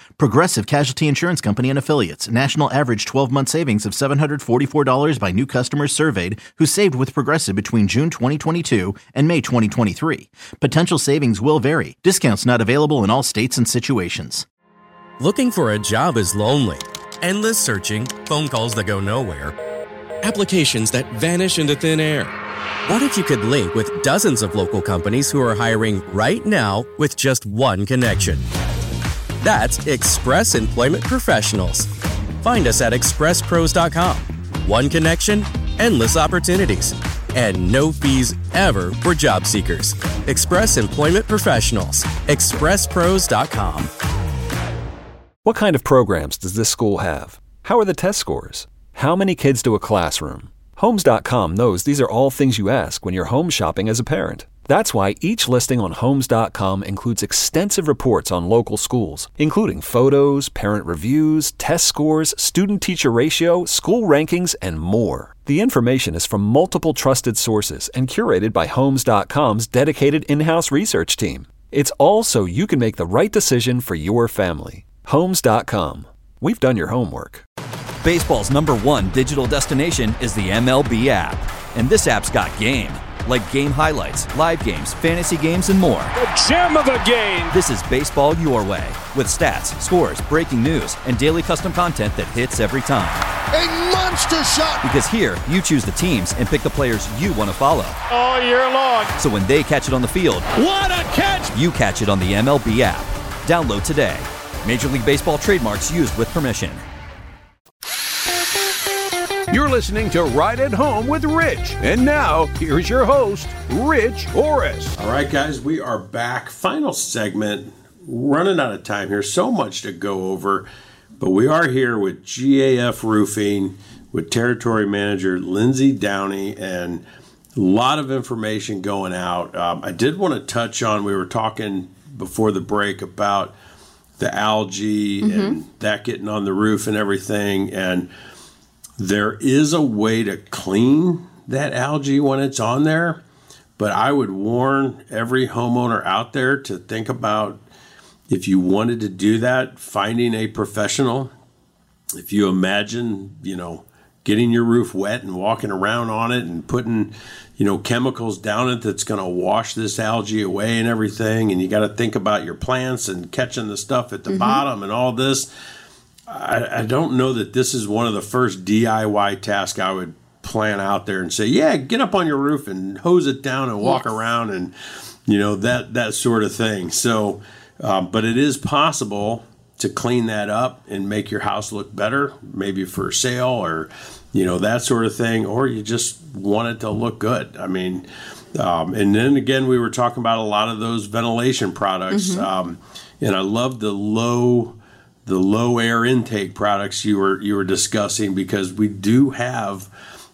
Progressive Casualty Insurance Company and Affiliates. National average 12-month savings of $744 by new customers surveyed who saved with Progressive between June 2022 and May 2023. Potential savings will vary. Discounts not available in all states and situations. Looking for a job is lonely. Endless searching, phone calls that go nowhere, applications that vanish into thin air. What if you could link with dozens of local companies who are hiring right now with just one connection? That's Express Employment Professionals. Find us at expresspros.com. One connection, endless opportunities, and no fees ever for job seekers. Express Employment Professionals. expresspros.com. What kind of programs does this school have? How are the test scores? How many kids do a classroom? Homes.com knows these are all things you ask when you're home shopping as a parent. That's why each listing on Homes.com includes extensive reports on local schools, including photos, parent reviews, test scores, student-teacher ratio, school rankings, and more. The information is from multiple trusted sources and curated by Homes.com's dedicated in-house research team. It's all so you can make the right decision for your family. Homes.com. We've done your homework. Baseball's #1 digital destination is the MLB app. And this app's got game. Like game highlights, live games, fantasy games, and more. The gem of the game! This is baseball your way. With stats, scores, breaking news, and daily custom content that hits every time. A monster shot! Because here, you choose the teams and pick the players you want to follow. All year long. So when they catch it on the field, what a catch! You catch it on the MLB app. Download today. Major League Baseball trademarks used with permission. You're listening to Right at Home with Rich. And now, here's your host, Rich Orris. All right, guys, we are back. Final segment. Running out of time here. So much to go over. But we are here with GAF Roofing with Territory Manager Lindsay Downey, and a lot of information going out. I did want to touch on, we were talking before the break about the algae and that getting on the roof and everything. And there is a way to clean that algae when it's on there, but I would warn every homeowner out there to think about, if you wanted to do that, finding a professional. If you imagine, getting your roof wet and walking around on it and putting, chemicals down it that's going to wash this algae away and everything, and you got to think about your plants and catching the stuff at the bottom and all this. I don't know that this is one of the first DIY tasks I would plan out there and say, yeah, get up on your roof and hose it down and walk around and, that sort of thing. So, but it is possible to clean that up and make your house look better, maybe for sale or, that sort of thing, or you just want it to look good. I mean, and then again, we were talking about a lot of those ventilation products. And I love the low air intake products you were discussing, because we do have,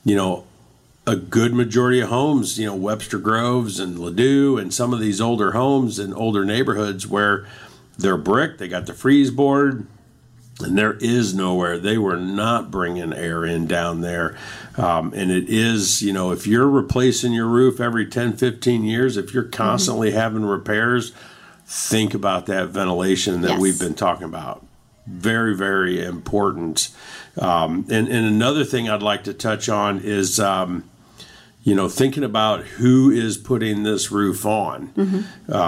a good majority of homes, Webster Groves and Ladue and some of these older homes in older neighborhoods where they're brick, they got the freeze board, and there is nowhere. They were not bringing air in down there. And it is, if you're replacing your roof every 10, 15 years, if you're constantly having repairs, think about that ventilation that we've been talking about. Very, very important. And another thing I'd like to touch on is, thinking about who is putting this roof on.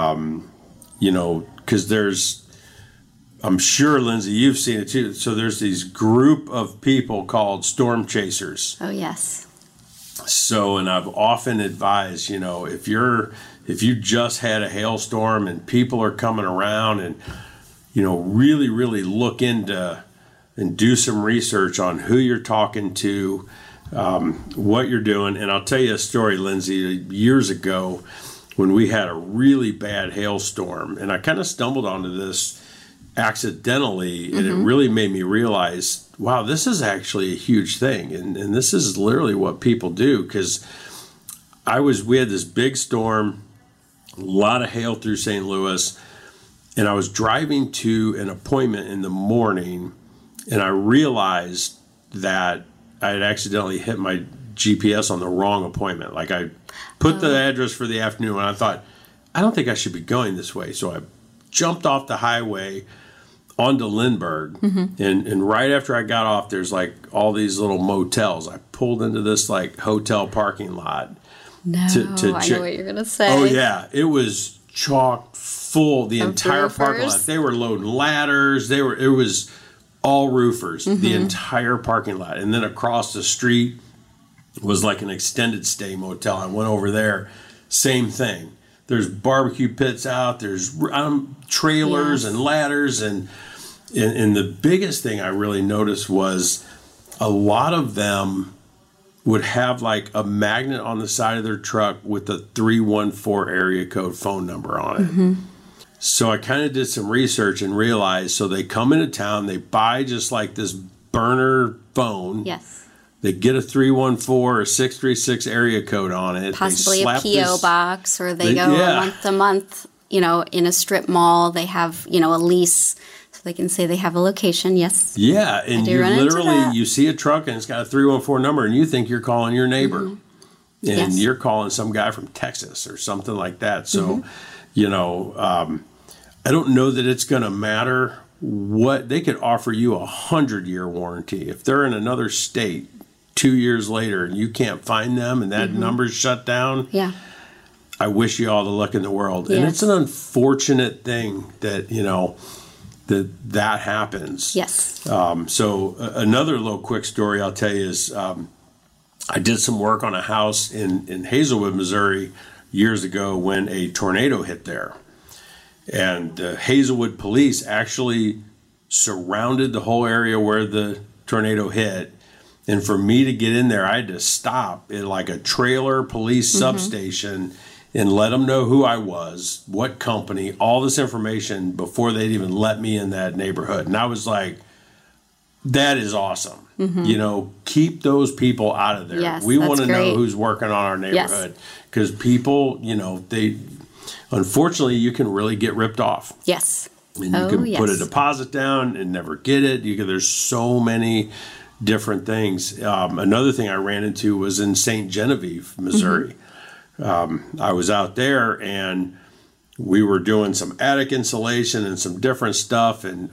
Because I'm sure, Lindsay, you've seen it too. So there's these group of people called storm chasers. Oh, yes. So, and I've often advised, if you just had a hailstorm and people are coming around and, really, really look into and do some research on who you're talking to, what you're doing. And I'll tell you a story, Lindsay, years ago when we had a really bad hailstorm, and I kind of stumbled onto this accidentally, and it really made me realize, wow, this is actually a huge thing. And this is literally what people do, because we had this big storm, a lot of hail through St. Louis, and I was driving to an appointment in the morning, and I realized that I had accidentally hit my GPS on the wrong appointment. Like, I put the address for the afternoon, and I thought, I don't think I should be going this way. So I jumped off the highway onto Lindbergh, and right after I got off, there's like all these little motels. I pulled into this like hotel parking lot. No, I know what you're gonna say. Oh yeah, it was chock full. The entire parking lot. They were loading ladders. It was all roofers. The entire parking lot, and then across the street was like an extended stay motel. I went over there, same thing. There's barbecue pits out. There's trailers and ladders, and the biggest thing I really noticed was a lot of them would have like a magnet on the side of their truck with the 314 area code phone number on it. So I kind of did some research and realized, so they come into town, they buy just like this burner phone. Yes. They get a 314 or 636 area code on it. Possibly a P.O. box, or they go month to month, in a strip mall. They have, a lease, so they can say they have a location. Yes. Yeah, and you see a truck and it's got a 314 number, and you think you're calling your neighbor. And you're calling some guy from Texas or something like that. So, I don't know that it's going to matter what they could offer you 100-year warranty. If they're in another state 2 years later and you can't find them and that number's shut down, I wish you all the luck in the world. And it's an unfortunate thing that, that happens. Yes. So another little quick story I'll tell you is I did some work on a house in Hazelwood, Missouri years ago when a tornado hit there. And the Hazelwood police actually surrounded the whole area where the tornado hit. And for me to get in there, I had to stop at like a trailer police substation and let them know who I was, what company, all this information before they'd even let me in that neighborhood. And I was like, that is awesome. Keep those people out of there. Yes, we want to know who's working on our neighborhood, because people, they... Unfortunately, you can really get ripped off. Yes. And you can put a deposit down and never get it. There's so many different things. Another thing I ran into was in St. Genevieve, Missouri. I was out there and we were doing some attic insulation and some different stuff, and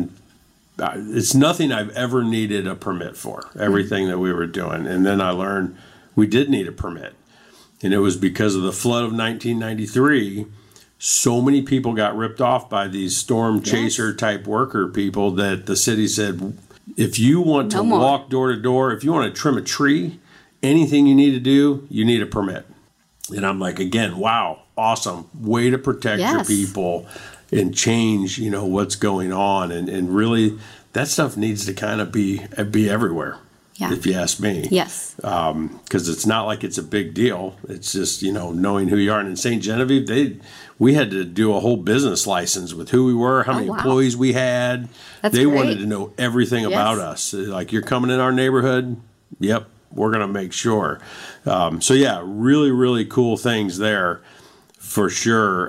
it's nothing I've ever needed a permit for, everything that we were doing. And then I learned we did need a permit. And it was because of the flood of 1993. So many people got ripped off by these storm chaser type worker people that the city said, if you want to walk door to door, if you want to trim a tree, anything you need to do, you need a permit. And I'm like, again, wow, awesome way to protect your people and change, what's going on. And really, that stuff needs to kind of be everywhere. Yeah. If you ask me. Yes. Because it's not like it's a big deal. It's just, knowing who you are. And in St. Genevieve, we had to do a whole business license with who we were, how many employees we had. They wanted to know everything about us. Like, you're coming in our neighborhood? Yep, we're going to make sure. So, yeah, really, really cool things there for sure.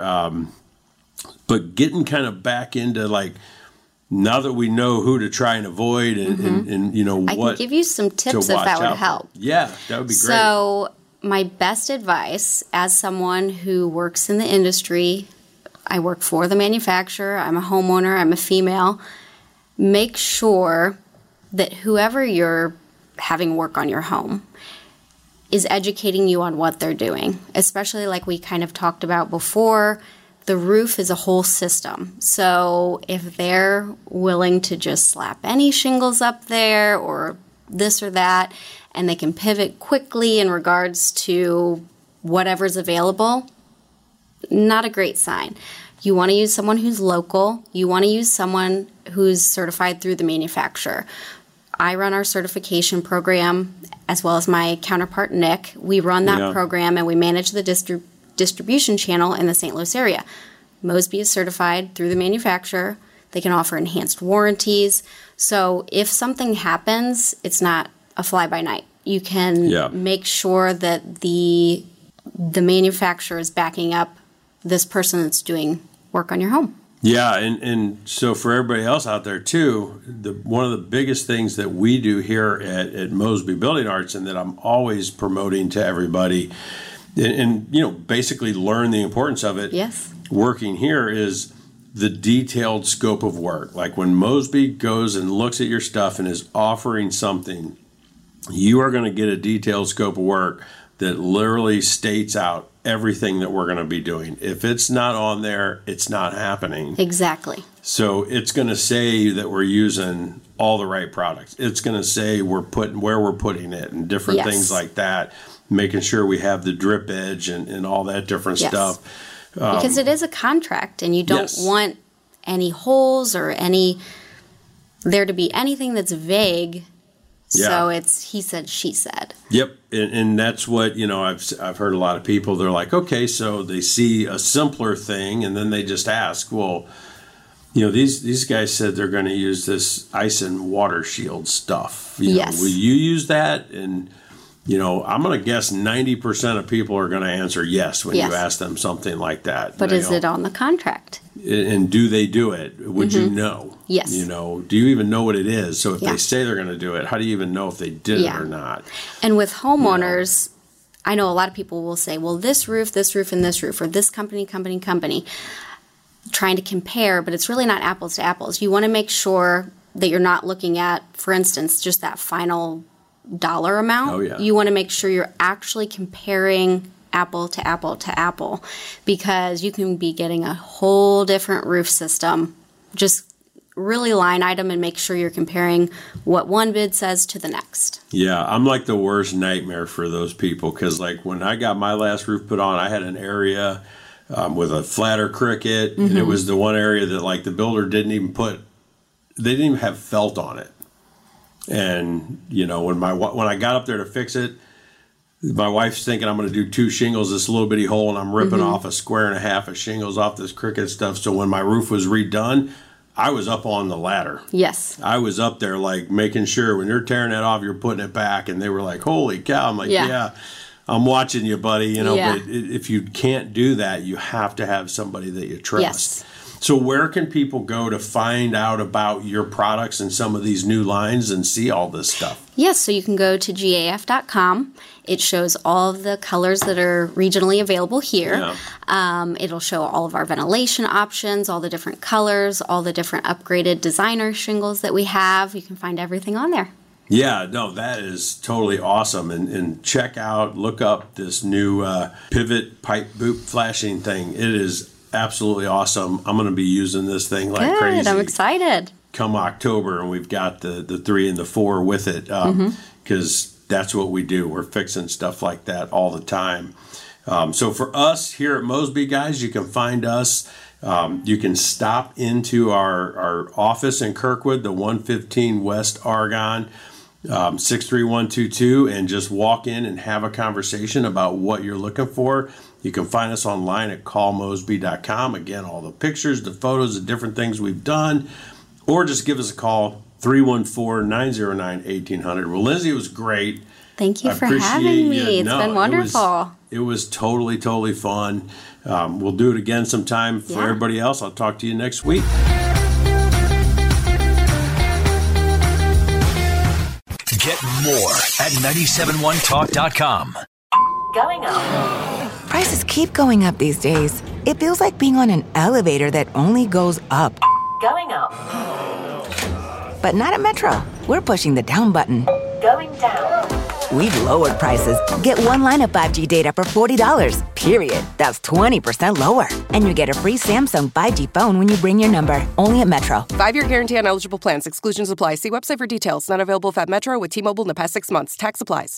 But getting kind of back into, like, now that we know who to try and avoid and what I can give you some tips if that would help. Yeah, that would be great. So my best advice as someone who works in the industry, I work for the manufacturer, I'm a homeowner, I'm a female, make sure that whoever you're having work on your home is educating you on what they're doing, especially like we kind of talked about before. The roof is a whole system. So if they're willing to just slap any shingles up there or this or that, and they can pivot quickly in regards to whatever's available, not a great sign. You want to use someone who's local. You want to use someone who's certified through the manufacturer. I run our certification program as well as my counterpart, Nick. We run that program and we manage the distribution channel in the St. Louis area. Mosby is certified through the manufacturer. They can offer enhanced warranties. So if something happens, it's not a fly-by-night. You can make sure that the manufacturer is backing up this person that's doing work on your home. Yeah, and so for everybody else out there too, one of the biggest things that we do here at Mosby Building Arts, and that I'm always promoting to everybody, and basically learn the importance of it. Yes. Working here is the detailed scope of work. Like when Mosby goes and looks at your stuff and is offering something, you are going to get a detailed scope of work that literally states out everything that we're going to be doing. If it's not on there, it's not happening. Exactly. So it's going to say that we're using all the right products. It's going to say we're putting where we're putting it and different things like that, making sure we have the drip edge and all that different stuff. Because it is a contract, and you don't want any holes or there to be anything that's vague. Yeah. So it's he said, she said. Yep, and that's what, I've heard a lot of people, they're like, okay, so they see a simpler thing, and then they just ask, well, these guys said they're going to use this ice and water shield stuff. Will you use that? And, I'm going to guess 90% of people are going to answer yes when you ask them something like that. But is it on the contract? And do they do it? Would you know? Yes. Do you even know what it is? So if they say they're going to do it, how do you even know if they did it or not? And with homeowners, I know a lot of people will say, well, this roof, and this roof, or this company, trying to compare, but it's really not apples to apples. You want to make sure that you're not looking at, for instance, just that final dollar amount. Oh, yeah. You want to make sure you're actually comparing apple to apple to apple, because you can be getting a whole different roof system. Just really line item and make sure you're comparing what one bid says to the next. Yeah, I'm like the worst nightmare for those people, because like when I got my last roof put on, I had an area with a flatter cricket, and it was the one area that like the builder didn't even have felt on it. And when I got up there to fix it, my wife's thinking I'm going to do 2 shingles, this little bitty hole, and I'm ripping off 1.5 squares of shingles off this cricket stuff. So when my roof was redone, I was up on the ladder. Yes. I was up there like making sure when you're tearing that off, you're putting it back. And they were like, holy cow. I'm like, yeah I'm watching you, buddy. But if you can't do that, you have to have somebody that you trust. Yes. So where can people go to find out about your products and some of these new lines and see all this stuff? Yes, so you can go to gaf.com. It shows all of the colors that are regionally available here. Yeah. It'll show all of our ventilation options, all the different colors, all the different upgraded designer shingles that we have. You can find everything on there. Yeah, no, that is totally awesome. And look up this new pivot pipe boop flashing thing. It is absolutely awesome. I'm going to be using this thing like crazy. I'm excited. Come October, and we've got the 3 and the 4 with it, because that's what we do. We're fixing stuff like that all the time. So for us here at Mosby, guys, you can find us. You can stop into our office in Kirkwood, the 115 West Argonne, 63122, and just walk in and have a conversation about what you're looking for. You can find us online at callmosby.com. Again, all the pictures, the photos, the different things we've done. Or just give us a call, 314-909-1800. Well, Lindsay, it was great. Thank you for having me. It's been wonderful. It was totally, totally fun. We'll do it again sometime. For everybody else, I'll talk to you next week. Get more at 971talk.com. Going up. Prices keep going up these days. It feels like being on an elevator that only goes up. Going up. But not at Metro. We're pushing the down button. Going down. We've lowered prices. Get one line of 5G data for $40, period. That's 20% lower. And you get a free Samsung 5G phone when you bring your number. Only at Metro. 5-year guarantee on eligible plans. Exclusions apply. See website for details. Not available if at Metro with T-Mobile in the past 6 months. Tax applies.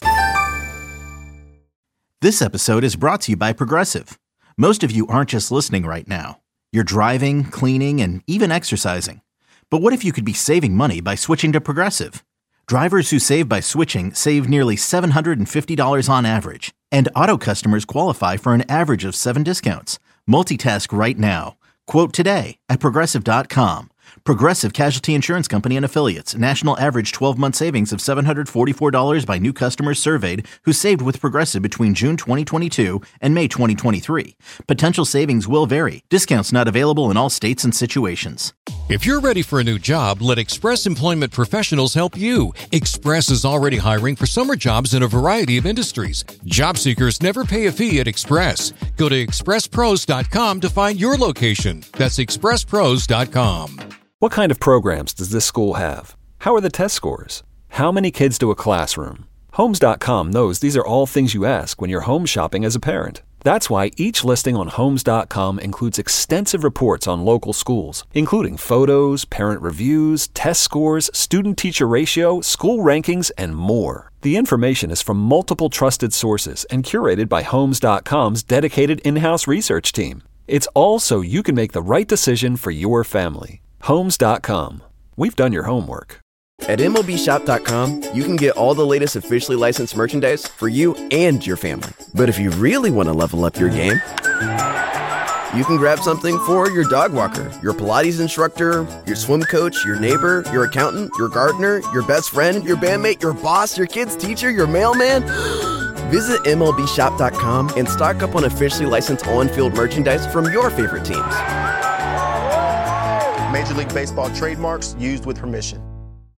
This episode is brought to you by Progressive. Most of you aren't just listening right now. You're driving, cleaning, and even exercising. But what if you could be saving money by switching to Progressive? Drivers who save by switching save nearly $750 on average. And auto customers qualify for an average of 7 discounts. Multitask right now. Quote today at Progressive.com. Progressive Casualty Insurance Company and Affiliates. National average 12-month savings of $744 by new customers surveyed who saved with Progressive between June 2022 and May 2023. Potential savings will vary. Discounts not available in all states and situations. If you're ready for a new job, let Express Employment Professionals help you. Express is already hiring for summer jobs in a variety of industries. Job seekers never pay a fee at Express. Go to expresspros.com to find your location. That's expresspros.com. What kind of programs does this school have? How are the test scores? How many kids to a classroom? Homes.com knows these are all things you ask when you're home shopping as a parent. That's why each listing on Homes.com includes extensive reports on local schools, including photos, parent reviews, test scores, student-teacher ratio, school rankings, and more. The information is from multiple trusted sources and curated by Homes.com's dedicated in-house research team. It's all so you can make the right decision for your family. Homes.com. We've done your homework. At MLBshop.com, you can get all the latest officially licensed merchandise for you and your family. But if you really want to level up your game, you can grab something for your dog walker, your Pilates instructor, your swim coach, your neighbor, your accountant, your gardener, your best friend, your bandmate, your boss, your kid's teacher, your mailman. Visit MLBshop.com and stock up on officially licensed on-field merchandise from your favorite teams. Major League Baseball trademarks used with permission.